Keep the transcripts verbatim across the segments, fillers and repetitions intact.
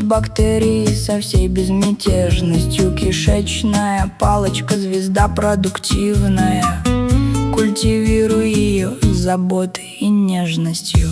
бактерии со всей безмятежностью. Кишечная палочка, звезда продуктивная. Культивируй ее с заботой и нежностью.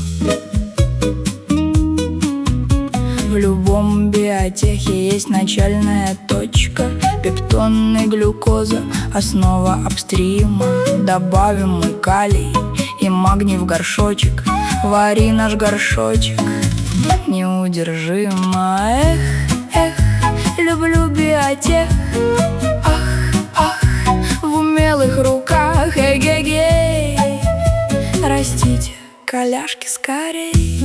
В любом биотехе есть начальная точка. Пептоны, глюкоза, основа апстрима. Добавим мы калий и магний в горшочек. Вари наш горшочек неудержимо. Эх, эх, люблю биотех. Ах, ах, в умелых руках. Эгегей, растите коляшки скорей.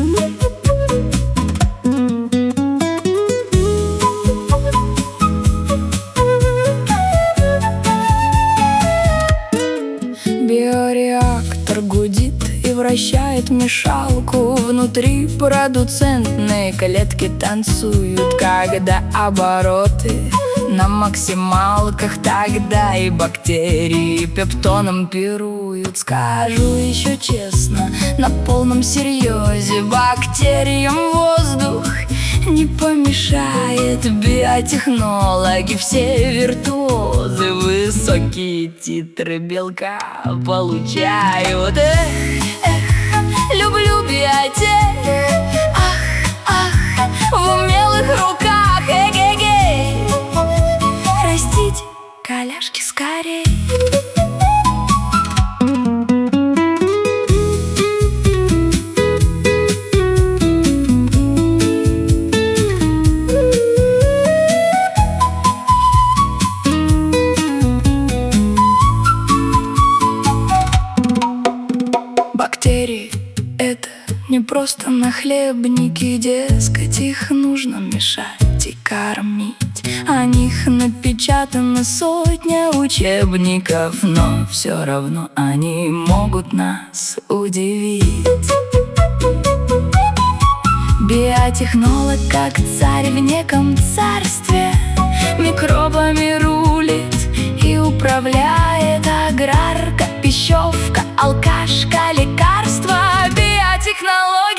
Биореактор гудит и вращает мешалку. Внутри продуцентные клетки танцуют. Когда обороты на максималках, тогда и бактерии пептоном пируют. Скажу еще честно, на полном серьезе, бактериям воздух не помешает. Биотехнологи все виртуозы, высокие титры белка получают. Эх, эх, люблю биотех. Ах, ах, в умелых руках. Эгегей, растите коляшки скорей. Бактерии — это не просто нахлебники, дескать, их нужно мешать и кормить. О них напечатано сотня учебников, но все равно они могут нас удивить. Биотехнолог, как царь в неком царстве, микробами рулит и управляет. Аграрка, пищевка, алкашка, лекарства. Биотехнология